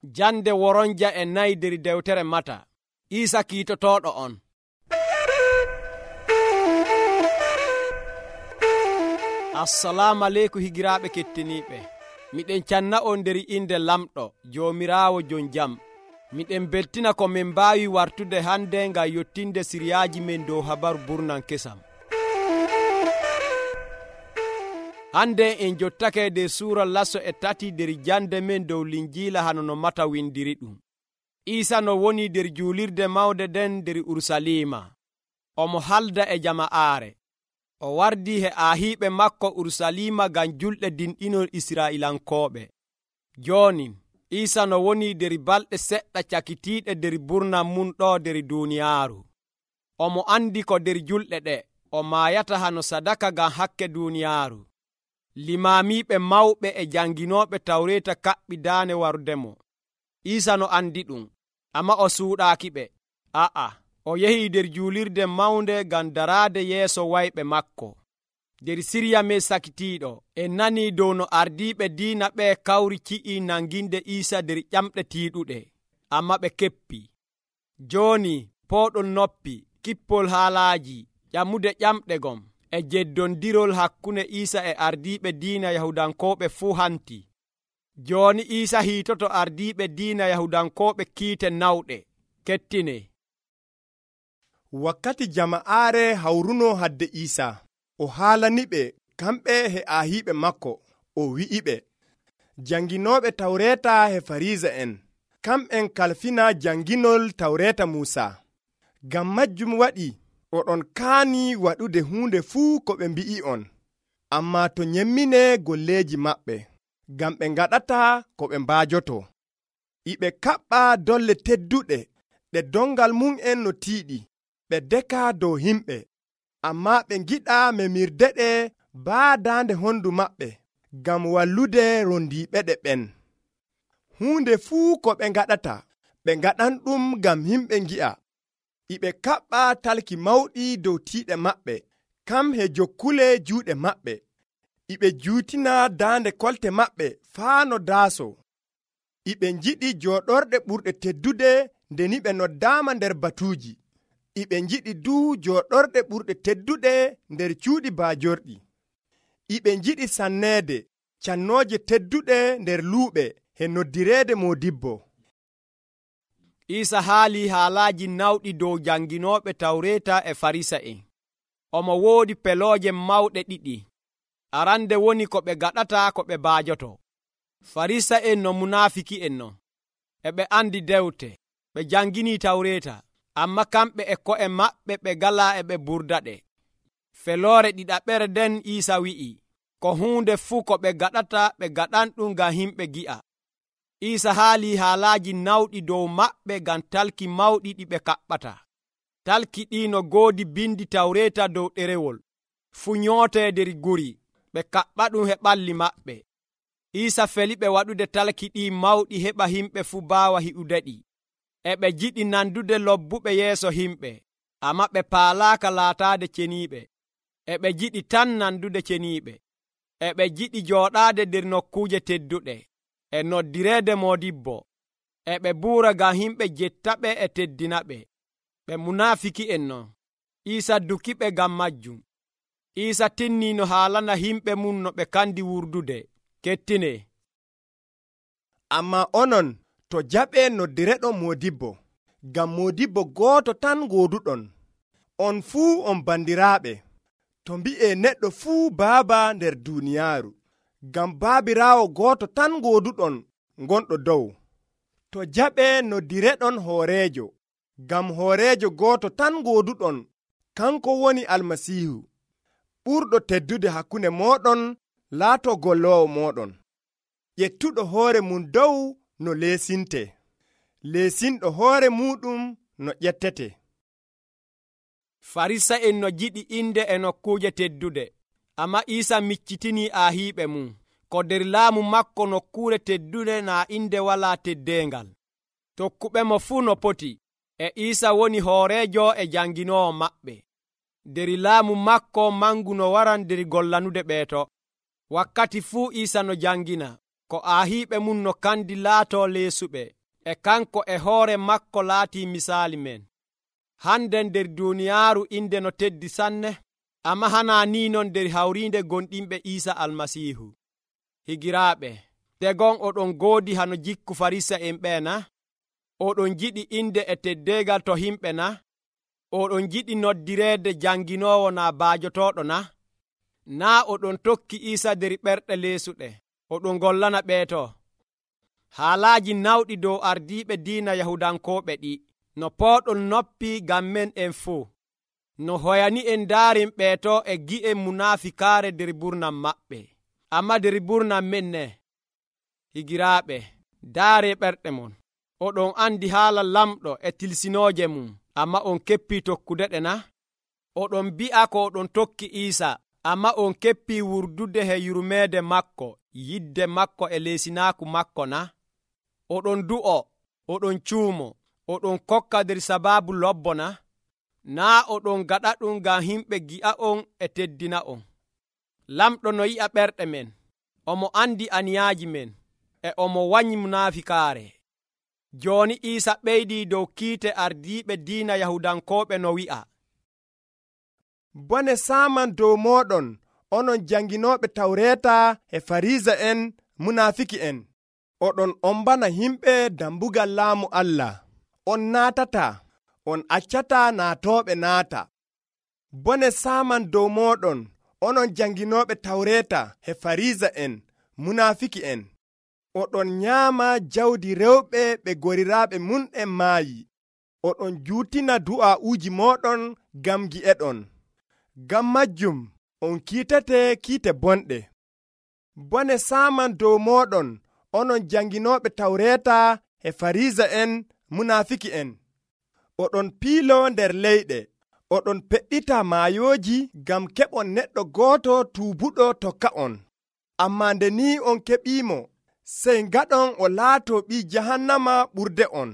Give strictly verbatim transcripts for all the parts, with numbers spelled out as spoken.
Jande woronja e nayi der dewtere Mata. Isa kiitotoɗo on. Assalamu aleykum higiraaɓe kettiniiɓe. Miɗen canna on nder inde lamɗo Joomiraawo jon jam. Miɗen beltina ko min mbaawi wartude hande ngam yottinde siriyaaji men dow habaru burnan kesam. Hande en jottake de suura lasso e tati der jande men dow linjiila hano no Mata windiri ɗum. Isa no woni der juulirde mawde den der Urusalima. Omo halda e jama'aare. O wardi he ahiiɓe makko Urusalima ngam julɗe dinɗinol Israilankooɓe. Joni, Isa no woni der balɗe seɗɗa cakitiiɗe der burnan mum ɗo der duuniyaaru. Omo andi ko der julɗe ɗe, o maayata hano sadaka ngam hakke duuniyaaru. Limamiiɓe mawɓe e janginooɓe tawreta kaɓɓi daane warudemo. Isa no andi ɗum, amma o suuɗaaki ɓe. A'a, o yehi der juulirde mawnde ngam daraade yeeso wayɓe makko. Der siriya me sakitiiɗo, en nani dow no ardiiɓe diina ɓe kawri ci'i nanginde Isa der ƴamɗe tiiɗuɗe, amma ɓe keppi. Jooni, pooɗol noppi, kippol haalaaji, ƴammude ƴamɗe gom, e jeddondirol hakkunde Isa e ardiiɓe diina Yahudankooɓe fuu hanti. Jooni Isa hiitoto ardiiɓe diina Yahudankooɓe kiite nawɗe. Kettine. Wakkati jama'aare hawruno hadde Isa, o haalaniɓe kamɓe he ahiiɓe makko, o wi'iɓe, janginooɓe tawreta he farisa en, kamɓen kalfina janginol tawreta Muusa. Ngam majjum waɗi oɗon kaani waɗude huunde fuu ko ɓe mbi'i on, amma to nyemmine golleji maɓɓe, ngam ɓe ngaɗata ko ɓe mbaajoto. Iɓe kaɓɓa dolle tedduɗe ɗe dongal mum en no tiiɗi, ɓe deka dow himɓe, amma ɓe giɗa memirdeɗe baadaande hondu maɓɓe, ngam wallude rondiɓeɗe ɓen. Huunde fuu ko ɓe ngaɗata, ɓe ngaɗan ɗum ngam himɓe ngi'a. Iɓe kaɓɓa talki mawɗi dow tiiɗe maɓɓe, kam he jokkule juuɗe maɓɓe. Iɓe juutina daande kolte maɓɓe faa no daaso. Iɓe njiɗi jooɗorɗe ɓurɗe teddude ndeni ɓe noddaama nder batuuji. Iɓe njiɗi duu jooɗorɗe ɓurɗe tedduɗe nder cuuɗi baajorɗi. Iɓe njiɗi sanneede cannooje tedduɗe nder luuɓe he noddireede moodibbo. Isa haali haalaaji nawɗi dow janginooɓe tawreta e farisa'en. Omo woodi pelooje mawɗe ɗiɗi. Arande woni ko ɓe gaɗata ko ɓe baajoto. Farisa'en no munaafiki'en no. E ɓe andi dewte, ɓe jangini tawreta, amma kamɓe e ko'e maɓɓe ɓe galaa e ɓe burdaɗe. Feloore ɗiɗaɓere den Isa wi'i, ko huunde fuu ko ɓe gaɗata ɓe gaɗan ɗum ngam himɓe gi'a. Isa haali haalaaji nawɗi dow maɓɓe ngam talki mawɗi ɗi ɓe kaɓɓata. Talki ɗi no goodi bindi tawreta dow ɗerewol, fu nyootee der guri, ɓe kaɓɓa ɗum he ɓalli maɓɓe. Isa feli ɓe waɗude talki ɗi mawɗi heɓa himɓe fu baawa hi'ude ɗi. E ɓe jiɗi nandude lobbuɓe yeeso himɓe, amma ɓe paalaaka laataade ceniiɓe. E ɓe jiɗi tan nandude ceniiɓe. E ɓe jiɗi jooɗaade der nokkuuje tedduɗe, e noddireede moodibbo. E ɓe buura ngam himɓe jettaɓe e teddinaɓe. Ɓe munaafiki'en non. Isa dukiɓe ngam majjum. Isa tinni no haalana himɓe mum no ɓe kandi wurdude. Kettine. Amma onon to jaɓe noddireɗo moodibbo, ngam moodibbo gooto tan gooduɗon. On fuu on bandiraaɓe. To mbi'e neɗɗo fuu baaba nder duuniyaaru, ngam baabiraawo gooto tan gooduɗon gonɗo dow. To jaɓe noddireɗon hooreejo, ngam hooreejo gooto tan gooduɗon, kanko woni Almasiihu. Ɓurɗo teddude hakkunde mooɗon laato golloowo mooɗon. Ƴettuɗo hoore mum dow no leesinte, leesinɗo hoore muɗum no ƴettete. Farisa'en no jiɗi inde e nokkuuje teddude, amma Isa miccitini ahiiɓe mum, ko der laamu makko nokkuure teddude na inde walaa teddeengal. Tokkuɓe mo fuu no poti, e Isa woni hooreejo e janginoowo maɓɓe. Der laamu makko mangu no waran der gollanude ɓeeto. Wakkati fuu Isa no jangina, ko aahiɓe mum no kandi laato leesuɓe, e kanko e hoore makko laati misaali men. Hande nder duniyaaru inde no teddi sanne, amma hana ni non nder hawrinde gonɗinɓe Iisa almasihu. Higiraaɓe, tegon oɗon goodi hano jikku farisa en ɓeena? Oɗon jiɗi inde e teddegal to himɓe na? Oɗon jiɗi noddireede janginowo na baajotoɗo na? Naa oɗon tokki Iisa nder ɓerɗe leesuɗe, oɗon gollana ɓeeto. Haalaaji nawɗi dow ardiiɓe diina Yahudankoɓe ɗi, no pooɗon noppi ngam men en fuu, no hoyani en daarin ɓeeto e gi'e munafikaare nder burnam maɓɓe. Amma nder burnam men ne, higiraaɓe, daare ɓerɗe mon. Oɗon andi haala lamɗo e tilsinooje mum, amma on keppi tokkude ɗe na? Oɗon bi'a ko oɗon tokki Iisa, amma on keppi wurdude he yurmeede makko, yidde makko e leesinaaku makko na? Oɗon du'o, oɗon cuumo, oɗon kokka nder sabaabu lobbo na? Naa oɗon gaɗa ɗum ngam himɓe gi'a on e teddina on. Lamɗo no yi'a ɓerɗe men, omo andi aniyaaji men, e omo wanyi munafikaare. Jooni Iisa ɓeydii dow kiite ardiiɓe diina Yahudankoɓe no wi'a: bone saman dow moɗon, onon janginoɓe tawreta e farisa en munafiki en. Oɗon ombana himɓe dambugal laamu Allah. On naatata, on accata naatoɓe naata. Bone saman dow moɗon, onon janginoɓe tawreta e farisa en munafiki en. Oɗon nyaama jawdi rewɓe ɓe goriraɓe mun en maayi. Oɗon juutina du'a uji moɗon gam gi'eɗon. Gam majjum on kiitete kiite bonɗe. Bone saman dow moɗon, onon janginoɓe tawreta e farisa en munafiki en. Oɗon piilo nder leyɗe, oɗon peɗɗita maayoji gam keɓon neɗɗo gooto tuubuɗo tokka on. Amma nde ni on keɓimo, sey ngaɗon o laato ɓi jahannama ɓurde on.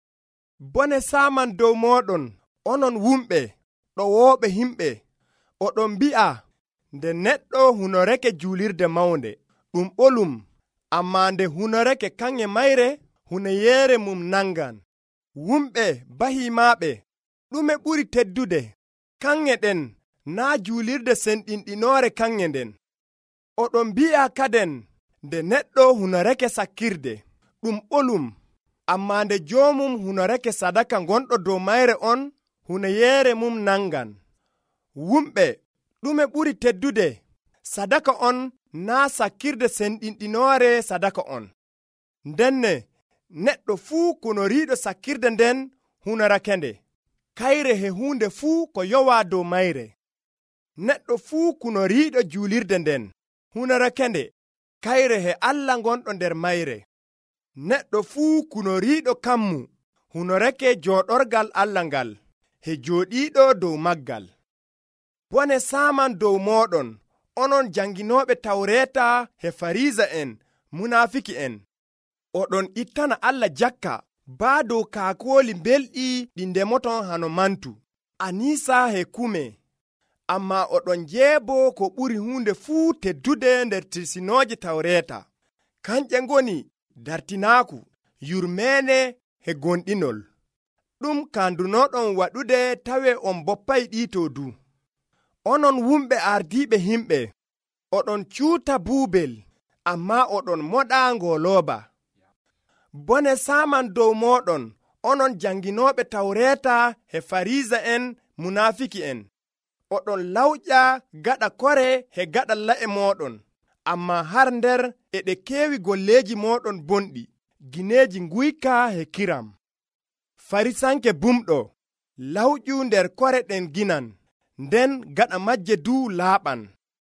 Bone saman dow moɗon, onon wumɓe ɗowooɓe himɓe. Oɗon mbi'a nde neɗɗo hunoreke juulirde mawnde ɗum ɓolum, amma nde hunoreke kanŋe mayre huneyeere mum nangan. Wumɓe bahimaɓe, ɗume ɓuri teddude? Kanŋe ɗen naa juulirde senɗinɗinoore kanŋe nden. Oɗon mbi'a kaden nde neɗɗo hunoreke sakkirde ɗum ɓolum, amma nde joomum hunoreke sadaka gonɗo dow mayre on huneyeere mum nangan. Wumɓe, ɗume ɓuri teddude? Sadaka on naa sakkirde senɗinɗinoore sadaka on. Ndenne neɗɗo fuu kunoriiɗo sakkirde nden hunorake nde, kayre he hunde fuu ko yowa dow mayre. Neɗɗo fuu kunoriiɗo juulirde nden hunorake nde, kayre he Allah gonɗo nder mayre. Neɗɗo fuu kunoriiɗo kammu hunorake jooɗorgal Allah ngal, he jooɗiiɗo dow maggal. Bone saman dow moɗon, onon janginoɓe tawreta he farisa en munafiki en. Oɗon ittana Allah jakka baa dow kaakooli belɗi ɗi ndemoton hano mantu, anisa he kume. Amma oɗon jeebo ko ɓuri hunde fuu teddude nder tirsinooje tawreta, kanƴe ngoni dartinaaku, yurmeene he gonɗinol. Ɗum kandunoɗon waɗude tawe on boppay ɗiito du. Onon wumɓe ardiiɓe himɓe, oɗon cuuta buubel, amma oɗon moɗa ngolooba. Bone saman dow moɗon, onon janginoɓe tawreta he farisa en munafiki en. Oɗon lawƴa gaɗa kore he gaɗa la'e moɗon, amma har nder eɗe keewi golleji moɗon bonɗi, gineeji nguyka he kiram. Farisanke bumɗo, lawƴu nder kore ɗen ginan, nden gaɗa majje du laaɓan.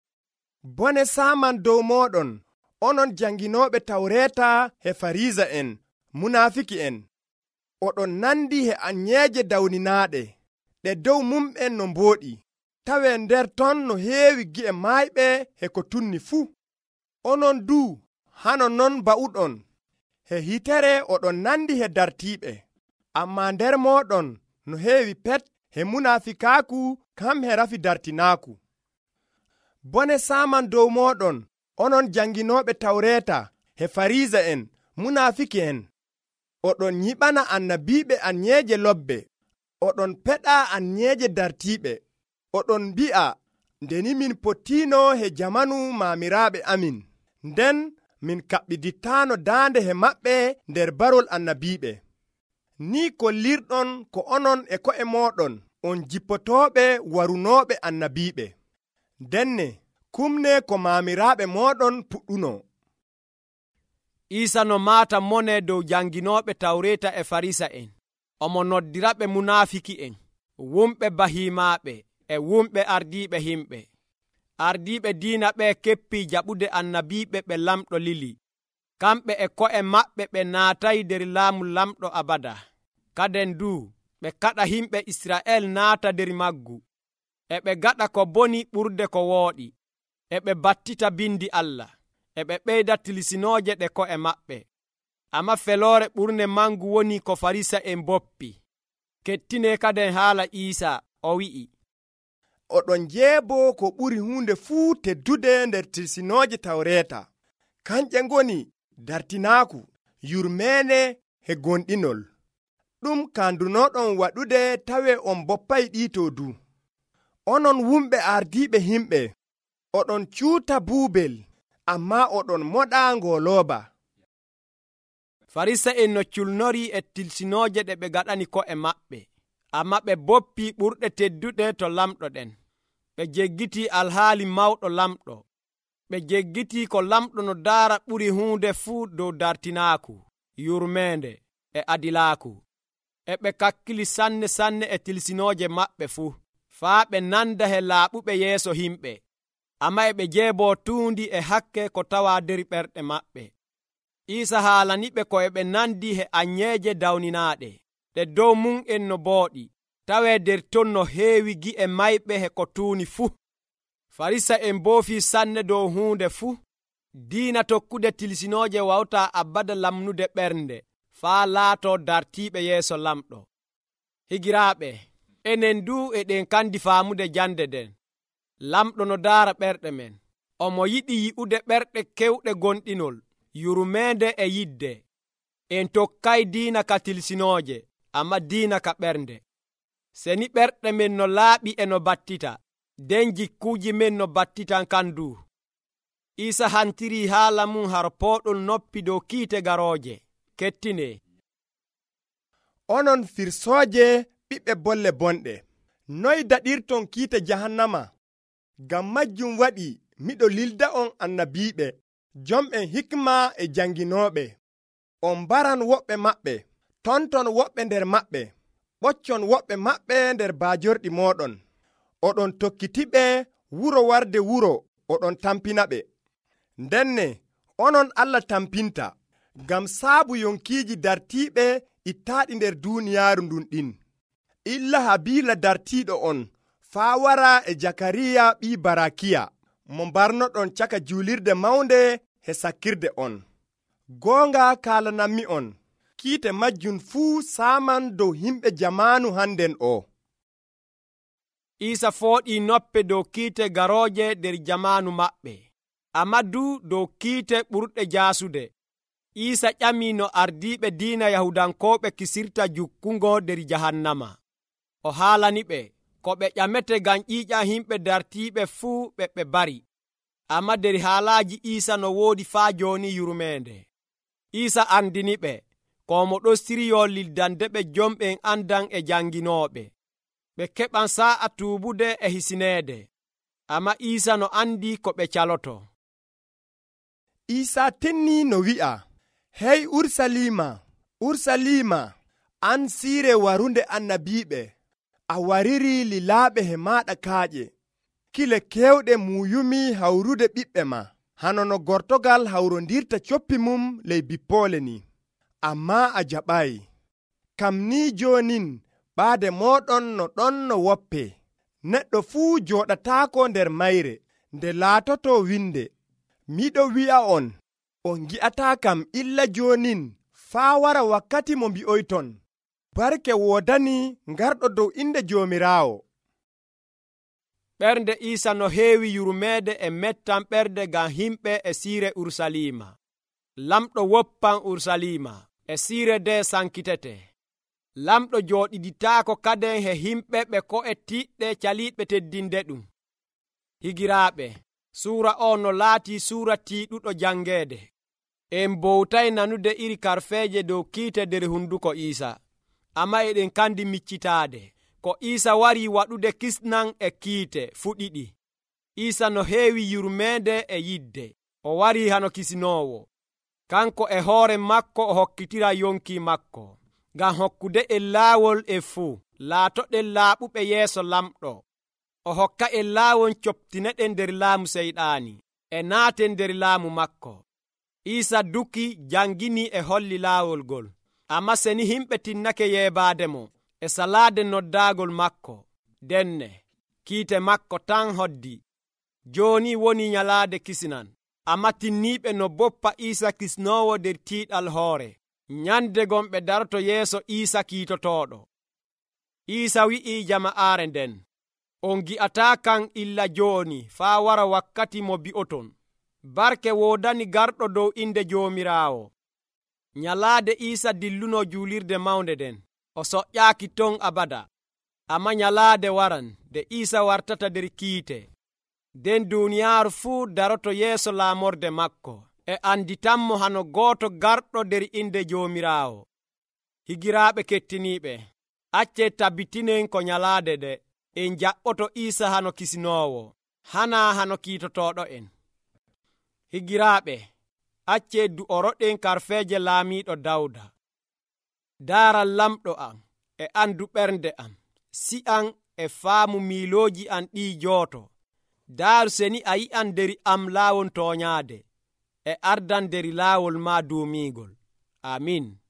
Bone saman dow moɗon, onon janginoɓe tawreta he farisa en munafiki en. Oɗon nandi he anyeeje dawninaaɗe, ɗe dow mum'en no mbooɗi, tawe nder ton no heewi gi'e maayɓe he ko tunni fuu. Onon du hano non ba'uɗon, he hitere oɗon nandi he dartiiɓe, amma nder moɗon no heewi pet he munafikaaku kam he rafi dartinaaku. Bone saman dow moɗon, onon janginoɓe tawreta he farisa en munafiki en oɗon nyiɓana annabiɓe anyeje lobbe oɗon peɗa anyeje dartiɓe oɗon mbi'a ndeni min potino he jamanu mamiraɓe amin nden min kaɓɓidittano daande he maɓɓe nder barol annabiɓe ni kollirɗon ko onon e ko'e moɗon on jippotoɓe warunoɓe annabiɓe denne kumne ko mamiraɓe moɗon puɗɗuno. Isa no mata mone dow janginoɓe tawreta e farisa en omo noddiraɓe munafiki en wumɓe bahimaɓe e wumɓe ardiɓe himɓe ardiɓe diina ɓe keppi jaɓude annabiɓe ɓe lamɗo lili kamɓe e ko'e maɓɓe ɓe naatayi nder laamu lamɗo abada kaden du ɓe kaɗa himɓe Israel naata nder maggu e ɓe gaɗa ko boni ɓurde ko wooɗi e ɓe battita bindi Allah e ɓe ɓeyda tilisinoje ɗe ko'e maɓɓe amma felore ɓurne mangu woni ko farisa en boppi kettine kaden haala Isa o wi'i oɗon jeebo ko ɓuri hunde fuu teddude nder tilisinoje tawreta kanƴe ngoni dartinaku yurmene he gonɗinol ɗum kandunoɗon waɗude tawe on boppay ɗito du onon wumɓe ardiɓe himɓe oɗon cuuta buubel amma oɗon moɗa ngoloba. Farisa en no culnori e tilsinoje ɗe ɓe gaɗani ko'e maɓɓe amma ɓe boppi ɓurɗe tedduɗe to lamɗo ɗen ɓe jeggiti alhaali mawɗo lamɗo ɓe jeggiti ko lamɗo no daara ɓuri hunde fuu dow dartinaaku yurmende e adilaaku e ɓe kakkili sanne sanne e tilsinoje maɓɓe fuu faa ɓe nanda he laaɓuɓe yeeso himɓe amma e ɓe jeebo tuundi e hakke ko tawa nder ɓerɗe maɓɓe. Isa haalaniɓe ko e ɓe nandi he anyeje dawninaaɗe ɗe dow mum en no booɗi tawe nder ton no heewi gi'e mayɓe he ko tuuni fuu. Farisa en boofi sanne dow hunde fuu diina tokkude tilsinoje wawta abada lamnude ɓernde faa laato dartiɓe yeeso lamɗo. Higiraaɓe enen du eɗen kandi faamude jande den lamɗo no daara ɓerɗe men omo yiɗi yi'ude ɓerɗe kewɗe gonɗinol yurmende e yidde en tokkay diina ka tilsinoje amma diina ka ɓernde seni ɓerɗe men no laaɓi e no battita den jikkuji men no battitan kandu. Isa hantiri haala mum har poɗol noppi dow kiite garoje kettine onon firsooje ɓiɓɓe bolle bonɗe noy daɗirton kiite jahannama ngam majjum waɗi miɗo lilda on annabiɓe jomɓe hikma e janginoɓe on mbaran woɓɓe maɓɓe tonton woɓɓe nder maɓɓe ɓoccon woɓɓe maɓɓe nder baajorɗi moɗon oɗon tokkitiɓe wuro warde wuro oɗon tampinaɓe ndenne onon Allah tampinta ngam saabu yonkiiji dartiiɓe ittaaɗi nder duuniyaaru ndun ɗin illa habila dartiiɗo on faa wara e jakariya ɓii barakiya mo mbarnoɗon caka juulirde mawnde he sakkirde on goonga kaalanammi on kiite majjum fuu saaman dow himɓe jamaanu hannden o. Isa fooɗi noppe dow kiite garooje nder jamaanu maɓɓe amma du dow kiite ɓurɗe jaasude Isa ƴami no ardiiɓe diina yahudankooɓe kisirta jukkungo nder jahannama o haalaniɓe ko ɓe ƴamete ngam ƴiiƴa himɓe dartiiɓe fuu ɓe ɓe bari amma nder haalaaji Isa no woodi faa jooni yurmende. Isa andiniɓe ko mo ɗostiriyo lildandeɓe jomɓen andan e janginooɓe ɓe keɓan sa'a tuubude e hisineede amma Isa no andi ko ɓe caloto. Isa tenni no wi'a hey Ursalima Ursalima an siire warunde annabiɓe a wariri lilaaɓe he maɗa kaaƴe kile kewɗe muyumi hawrude ɓiɓɓe ma hano no gortogal hawrondirta coppi mum ley bippoole ni amma a jaɓayi kam ni jonin ɓaade moɗon no ɗon no woppe neɗɗo fuu joɗataako nder mayre nde laatoto winde miɗo wi'a on on gi'ata kam illa jonin faa wara wakkati mo mbi'oyton barke woodani ngarɗo dow inde joomiraawo. ɓernde Isa no heewi yurmeede e mettan ɓerde ngam himɓe e siire Ursalima lamɗo woppan Ursalima e siire de sankitete. Lamɗo jooɗiditaako kaden he himɓe ɓe ko e tiɗɗe caliiɓe teddinde ɗum. Higiraaɓe, suura o no laati suura tiiɗuɗo jangeede. En bowtay nanude iri karfeeje dow kiite nder hunduko Iisa, amma eɗen kandi miccitaade ko Iisa wari waɗude kisnan e kiite fu ɗiɗi. Iisa no heewi yurmeende e yidde, o wari hano kisinoowo. Kanko e hoore makko o hokkitira yonki makko, ngam hokkude en laawol e fuu laatoɗen laaɓuɓe yeeso lamɗo. O hokka en laawol coptineɗen nder laamu seyɗaani e naaten nder laamu makko. Iisa duki jangini e holli laawol gol, amma seni himɓe tinnake yeebaade mo e salaade noddaagol makko. Denne kiite makko tan hoddi. Jooni woni nyalaade kisinan, amma tinniiɓe no boppa Iisa kisnoowo nder tiiɗal hoore. Nyande gon ɓe daroto yeeso Iisa kiitotooɗo. Iisa wi'i jama'aare nden, on gi'ataa kan illa jooni faa wara wakkati mo bi'oton. Barke woodani garɗo dow inde Joomiraawo. Nyalaade Iisa dilluno juulirde mawnde nden, o soƴƴaaki ton abada. Amma nyalaade waran de Iisa wartata nder kiite. Den duuniyaaru fuu daroto yeeso laamorde makko, e anditanmo hano gooto garɗo nder inde Joomiraawo. Higiraaɓe kettiniiɓe, acce tabbitinen ko nyalaade de en jaɓɓoto Iisa hano kisinoowo, hana hano kiitotooɗo en. Higiraaɓe, acce du'oroɗen karfeeje laamiiɗo Dawda. Daaran lamɗo am e andu ɓernde am, si'an e faamu miilooji an ɗii jooto. Daaru seni a yi'an nder am laawol tooñaade, e ardan nder laawol ma duumiigol. Amin.